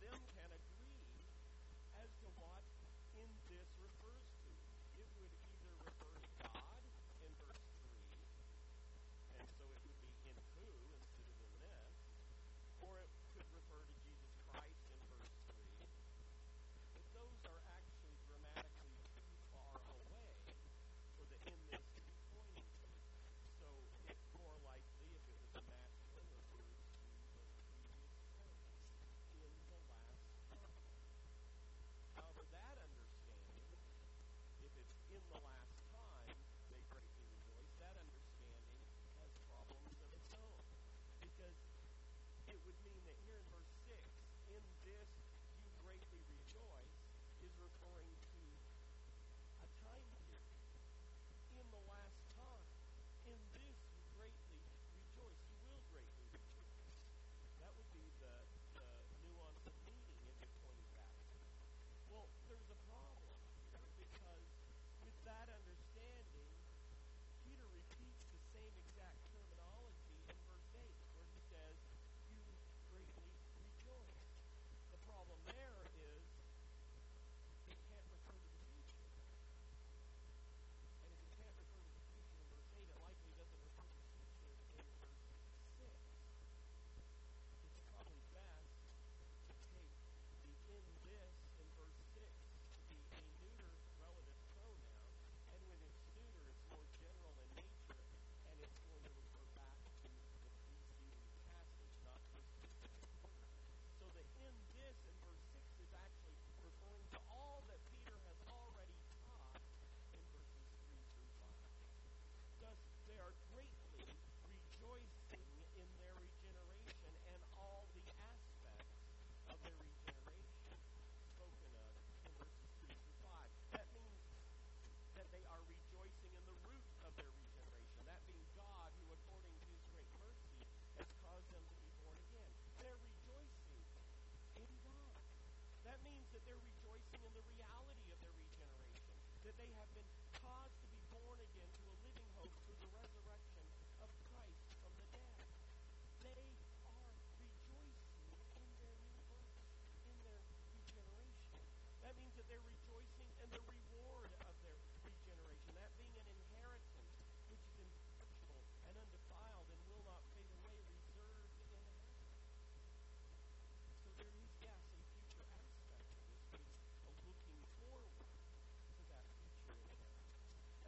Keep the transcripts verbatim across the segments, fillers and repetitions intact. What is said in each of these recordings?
them can agree as to what in this refers to. It would either refer to God in verse three, and so it would be in who instead of in this, or it could refer to Jesus Christ in verse three. But those are actually grammatically too far away for the in this to be pointing to. So it's more likely, if it was a masculine, refers to the previous tense, in the last time. However, that understanding, if it's in the last time, they greatly rejoice, that understanding has problems of its own. Because it would mean that here in verse six, in this you greatly rejoice, is referring to a time period. In the last time, in this you greatly rejoice. You will greatly rejoice. That would be the, the nuance of meaning if it pointed back to. Well, there's a problem here because with that understanding, Peter repeats the same exact terminology in verse eight where he says, you greatly rejoice. The problem there is it can't refer to the future. And if it can't refer to the future in verse eight, it likely doesn't refer to the future in verse six. It's probably best to take the in this in verse six to be a neuter relative pronoun, and when it's neuter, it's more general in nature, and it's going to refer back to the preceding passage, not to a specific word. So the in this in verse six is actually referring to all that Peter has already taught in verses three through five. Thus, they are greatly rejoicing in their regeneration and all the aspects of their regeneration spoken of in verses three through five. That means that they are rejoicing in the root of their regeneration, that being God, who according to his great mercy has caused them to be born again. They're rejoicing in God. That means that they're rejoicing in the reality of their regeneration, that they have been caused to be born again to a living hope through the resurrection of Christ from the dead. They are rejoicing in their new birth, in their regeneration. That means that they're rejoicing in the reward of their regeneration, that being an inheritance which is imperishable and undefiled and will not fade away, reserved in heaven. So there is, yes, a future aspect to this, but it's a looking forward to that future inheritance.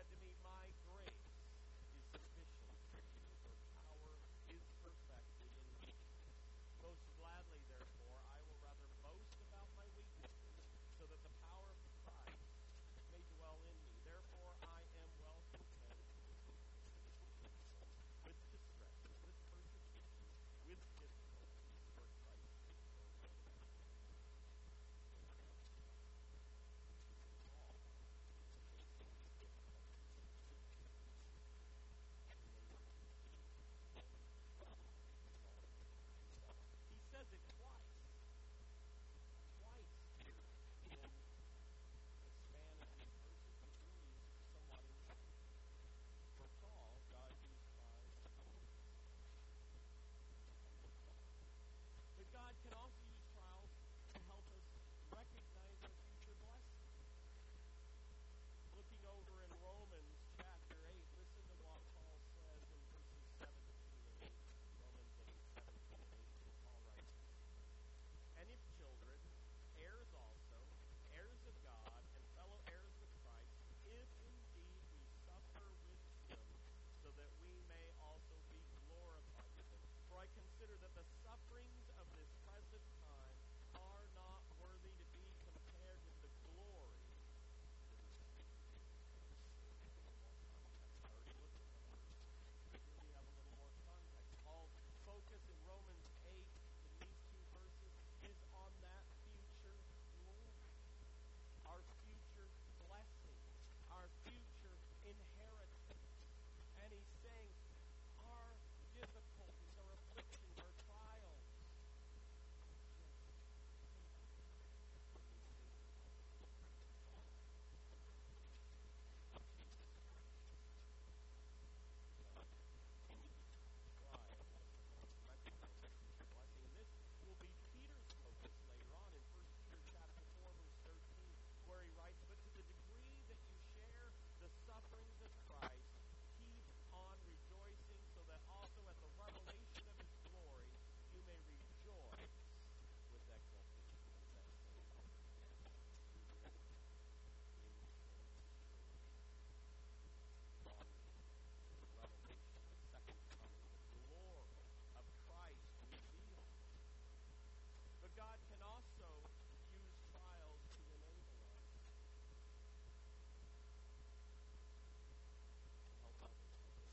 said to me, "My grace is sufficient for you, for power is perfected in weakness. Most gladly, therefore, I will rather boast about my weaknesses, so that the power of Christ may dwell in me. Therefore, I am well content with weaknesses, with distresses, with persecutions, with difficulties, for Christ's sake. For whatever Paul is facing these difficulties and persecutions, enables you and resolve himself. He says it twice. Twice here in the span of these verses, which really is somewhat insane. For Saul, God used trials to humble him. But God can also use trials to help us recognize our future blessing. Looking over in Romans chapter eight, listen to what Paul says in verses seventeen and eighteen. Romans eight, seventeen and eighteen. Paul writes, "And if children, heirs also, heirs of God, and fellow heirs with Christ, if indeed we suffer with him, so that we may also be glorified with him. For I consider that the sufferings of this present time are not worthy to be compared with the glory that is to be revealed." A little more context. I already looked at the verse, but here we have a little more context. Paul's focus in Romans eight, in these two verses, is on that future glory, our future blessing, our future inheritance. And he's saying our difficulties, our afflictions, our trials are just temporary when we think about the glory of Jesus Christ. Trials to help us recognize our future blessing. And this will be Peter's focus later on in First Peter chapter four, verse thirteen, where he writes, "But to the degree that you share the sufferings of Christ, keep on rejoicing, so that also at the revelation of his glory you may rejoice with exultation." What does that say? Rejoice in transformation, longing for the revelation, the second coming, the glory of Christ revealed. But God can also use trials to enable us to help others.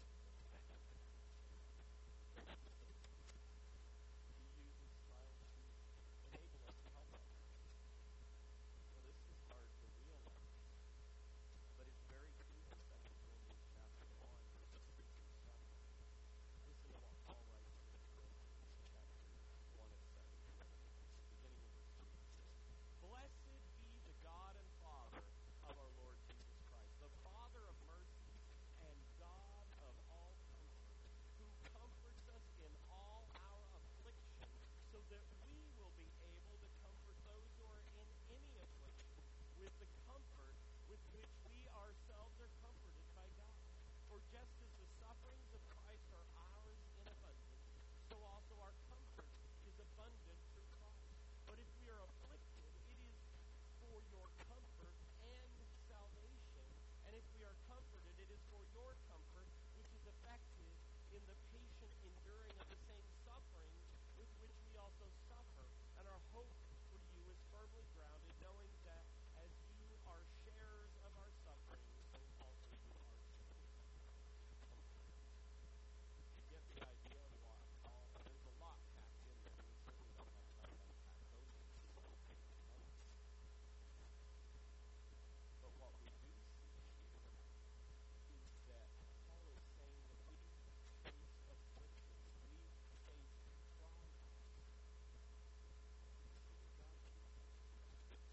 He uses trials to enable us to help others. Now, this is hard to realize, but it's very true in Second Corinthians chapter one, verses three through seven. Listen to what Paul writes in Corinthians chapter one of Second Corinthians, beginning in verse three. He says, "Blessed be the God and Father of our Lord Jesus Christ, the Father of mercies and God of all comfort, who comforts us in all our affliction, so that we will be able to comfort those who are in any affliction with the comfort with which we ourselves are comforted by God. For just as the sufferings of Christ are ours in abundance, so also our comfort is abundant through Christ. But if we are afflicted, it is for your comfort and salvation. And if we are comforted, it is for your comfort, which is effective in the patient enduring of the same sufferings with which we also suffer. And our hope for you is firmly grounded, knowing that as you are sharers of our sufferings, so also you are comforted." You get the idea of what Paul, there's a lot packed in there, and we certainly don't have time to unpack those elements. But what we do see here is that Paul is saying that we face afflictions, we face trials, so that God can use them.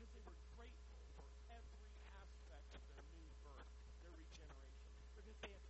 because they were grateful for every aspect of their new birth, their regeneration, because they had